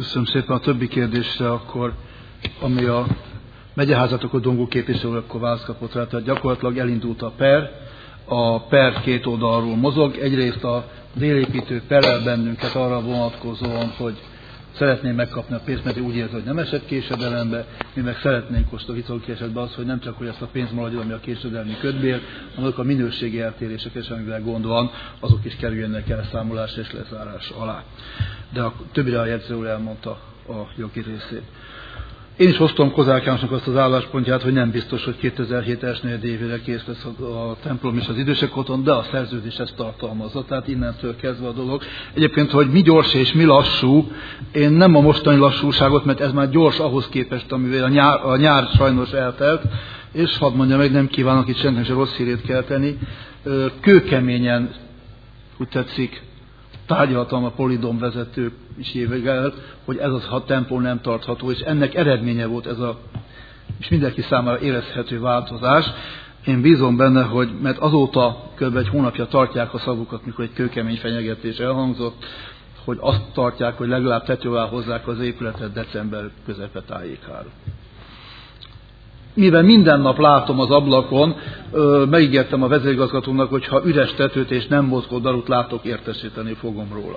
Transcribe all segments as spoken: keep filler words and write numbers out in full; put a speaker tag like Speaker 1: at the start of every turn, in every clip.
Speaker 1: Köszönöm szépen. A többi kérdésre akkor, ami a megyeházatokon Dongó képviselő, akkor választ kapott rá. Tehát gyakorlatilag elindult a per, a per két oldalról mozog. Egyrészt a délépítő perel bennünket arra vonatkozóan, hogy szeretném megkapni a pénzt, mert úgy érzi, hogy nem esett késedelembe, mi meg szeretnénk most a hitelki esetben az, hogy nem csak, hogy ezt a pénzt maradjon, ami a késedelmi kötbér, hanem azok a minőségi eltérések, és amivel gond van, azok is kerüljenek elszámolásra és lezárás alá. De a többire a jegyző úr elmondta a jogi részét. Én is hoztam Kozák Jánosnak azt az álláspontját, hogy nem biztos, hogy kétezer-hét első negyedévére kész lesz a, a templom és az idősek otthon, de a szerződés ezt tartalmazza, tehát innentől kezdve a dolog. Egyébként, hogy mi gyors és mi lassú, én nem a mostani lassúságot, mert ez már gyors ahhoz képest, amivel a nyár, a nyár sajnos eltelt, és hadd mondja meg, nem kívánok itt senkinek se rossz hírét kelteni, kőkeményen, úgy tetszik, tárgyaltam a Polidom vezető is évekkel, hogy ez az a tempó nem tartható, és ennek eredménye volt ez a, és mindenki számára érezhető változás. Én bízom benne, hogy, mert azóta kb. Egy hónapja tartják a szavukat, mikor egy kőkemény fenyegetés elhangzott, hogy azt tartják, hogy legalább tető alá hozzák az épületet december közepe tájékára. Mivel minden nap látom az ablakon, megígértem a vezérigazgatónak, hogy ha üres tetőt és nem mozgó darut látok, értesíteni fogom róla.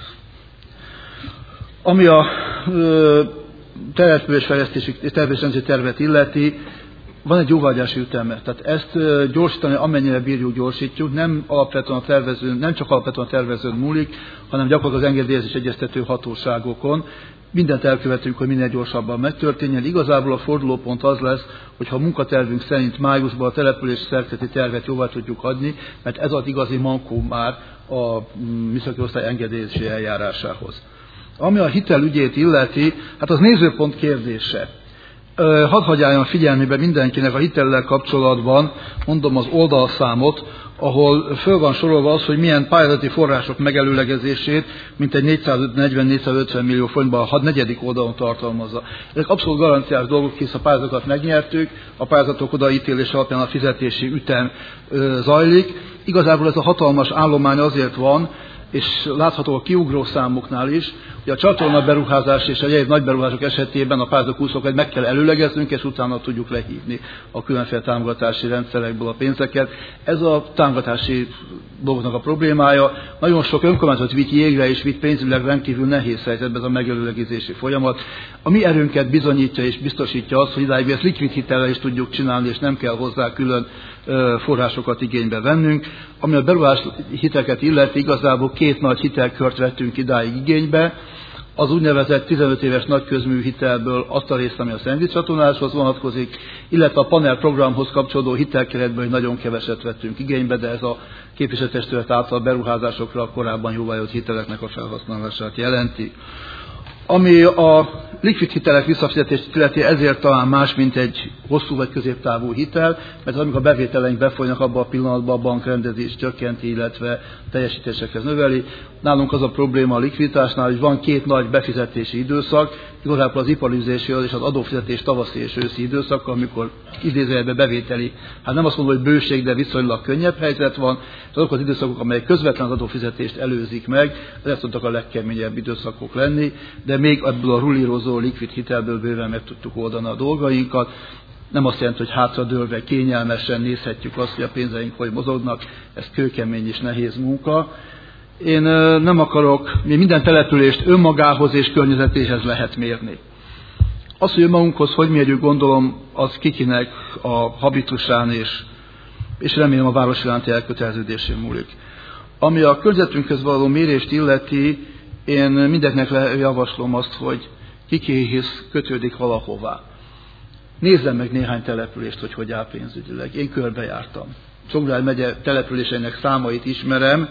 Speaker 1: Ami a településfejlesztési településrendszeri tervet illeti, van egy jóvágyási üteme. Tehát ezt gyorsítani, amennyire bírjuk, gyorsítjuk. Nem, alapvetően a tervezőn, nem csak alapvetően a tervezőn múlik, hanem gyakorlatilag az engedélyezés egyeztető hatóságokon. Mindent elkövetünk, hogy minél gyorsabban megtörténjen. Igazából a fordulópont az lesz, hogy ha a munkatervünk szerint májusban a település szerkezeti tervet jóvá tudjuk adni, mert ez az igazi mankó már a műszaki osztály engedélyezési eljárásához. Ami a hitelügyét illeti, hát az nézőpont kérdése. Hadd hagyjáljon figyelmébe mindenkinek a hitellel kapcsolatban, mondom az oldalszámot, ahol föl van sorolva az, hogy milyen pályázati források megelőlegezését, mint egy négyszáznegyven-négyszázötven millió forintban a negyedik oldalon tartalmazza. Ezek abszolút garanciás dolgok, hisz a pályázatokat megnyertük, a pályázatok odaítélés alapján a fizetési ütem ö, zajlik. Igazából ez a hatalmas állomány azért van, és látható a kiugró számoknál is, hogy a csatorna beruházás és a egyéb nagy beruházások esetében a pályázati úszokat meg kell előlegeznünk, és utána tudjuk lehívni a különféle támogatási rendszerekből a pénzeket. Ez a támogatási dolgoknak a problémája. Nagyon sok önkormányzat vitt jégre és vitt pénzügyileg rendkívül nehéz helyzetben ez a megelőlegezési folyamat. A mi erőnket bizonyítja és biztosítja azt, hogy idáig ezt likvid hitellel is tudjuk csinálni, és nem kell hozzá külön forrásokat igénybe vennünk. Ami a beruházási hiteleket illeti, igazából két nagy hitelkört vettünk idáig igénybe. Az úgynevezett tizenöt éves nagyközmű hitelből azt a részt, ami a szennyvízcsatornázáshoz vonatkozik, illetve a panel programhoz kapcsolódó hitelkeretből nagyon keveset vettünk igénybe, de ez a képviselőtestület által beruházásokra korábban jóváhagyott hiteleknek a felhasználását jelenti. Ami a likvid hitelek visszafizetését illeti, ezért talán más, mint egy hosszú vagy középtávú hitel, mert amikor a bevételeink befolynak, abban a pillanatban a bankrendezés csökkenti, illetve teljesítésekhez növeli. Nálunk az a probléma a likviditásnál, hogy van két nagy befizetési időszak, igazából az iparüzési és az adófizetés tavaszi és őszi időszak, amikor idézőjelben bevételi, hát nem azt mondom, hogy bőség, de viszonylag könnyebb helyzet van, és azok az időszakok, amelyek közvetlen az adófizetést előzik meg, ezek tudtak a legkeményebb időszakok lenni, de még ebből a rullírozó likvid hitelből bőven meg tudtuk oldani a dolgainkat. Nem azt jelenti, hogy hátradőlve kényelmesen nézhetjük azt, hogy a pénzeink hogy mozognak, ez kőkemény és nehéz munka. Én nem akarok, minden települést önmagához és környezetéhez lehet mérni. Az, hogy önmagunkhoz hogy mérjük, gondolom, az kikinek a habitusán és, és remélem a város iránti elköteleződésén múlik. Ami a környezetünkhöz való mérést illeti, én mindenkinek javaslom azt, hogy kikéhez kötődik valahová. Nézzem meg néhány települést, hogy hogy áll pénzügyileg. Én körbejártam. Songrád megye településeinek számait ismerem.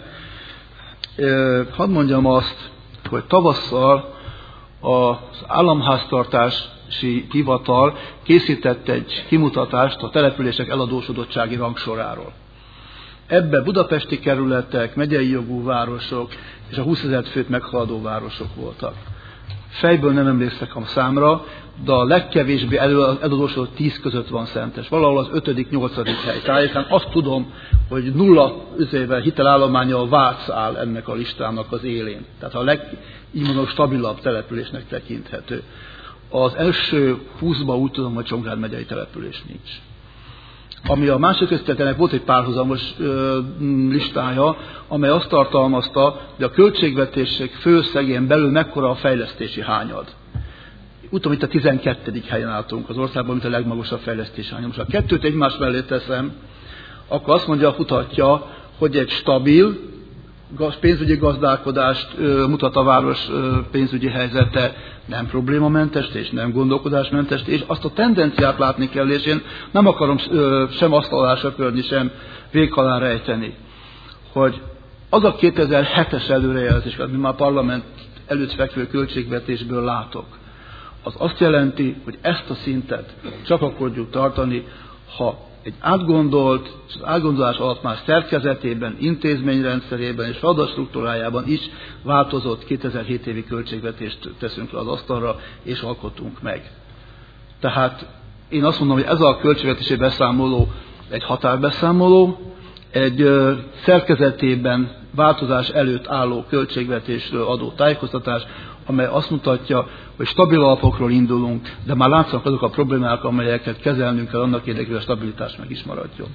Speaker 1: Hadd mondjam azt, hogy tavasszal az államháztartási hivatal készített egy kimutatást a települések eladósodottsági rangsoráról. Ebbe budapesti kerületek, megyei jogú városok és a húszezer főt meghaladó városok voltak. fejből nem emlékszek a számra, de a legkevésbé eladósodott tíz között van Szentes. Valahol az ötödik, nyolcadik hely tájékán. Azt tudom, hogy nulla üzével hitelállománya a Vác áll ennek a listának az élén. Tehát a leg, így mondom, stabilabb településnek tekinthető. Az első húszban úgy tudom, hogy Csongrád megyei település nincs. Ami a második közteletnek volt egy párhuzamos ö, listája, amely azt tartalmazta, hogy a költségvetések főszegén belül mekkora a fejlesztési hányad. Úgy tudom, itt a tizenkettedik helyen álltunk az országban, mint a legmagasabb fejlesztési hányad. Most ha a kettőt egymás mellé teszem, akkor azt mondja, mutatja, hogy egy stabil pénzügyi gazdálkodást ö, mutat a város ö, pénzügyi helyzete, nem problémamentes és nem gondolkodásmentes, és azt a tendenciát látni kell, és én nem akarom ö, sem asztal söpörni, sem vék alá rejteni, hogy az a kétezer-hetes előrejelzés, amit már a parlament előtt fekvő költségvetésből látok, az azt jelenti, hogy ezt a szintet csak akkor tudjuk tartani, ha egy átgondolt, és az átgondolás alatt már szerkezetében, intézményrendszerében és feladatstruktúrájában is változott kétezer-hét évi költségvetést teszünk le az asztalra, és alkotunk meg. Tehát én azt mondom, hogy ez a költségvetési beszámoló egy határbeszámoló, egy ö, szerkezetében változás előtt álló költségvetésről adó tájékoztatás, amely azt mutatja, hogy stabil alapokról indulunk, de már látszanak azok a problémák, amelyeket kezelnünk kell annak érdekében, hogy a stabilitás meg is maradjon.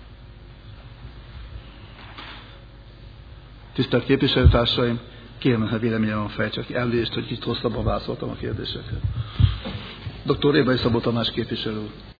Speaker 1: Tisztelt képviselőtársaim, kérem, ha véleményem fejtsek elnézést, hogy kicsit hosszabban válaszoltam a kérdésekre. doktor Rébai Szabó Tamás képviselő úr.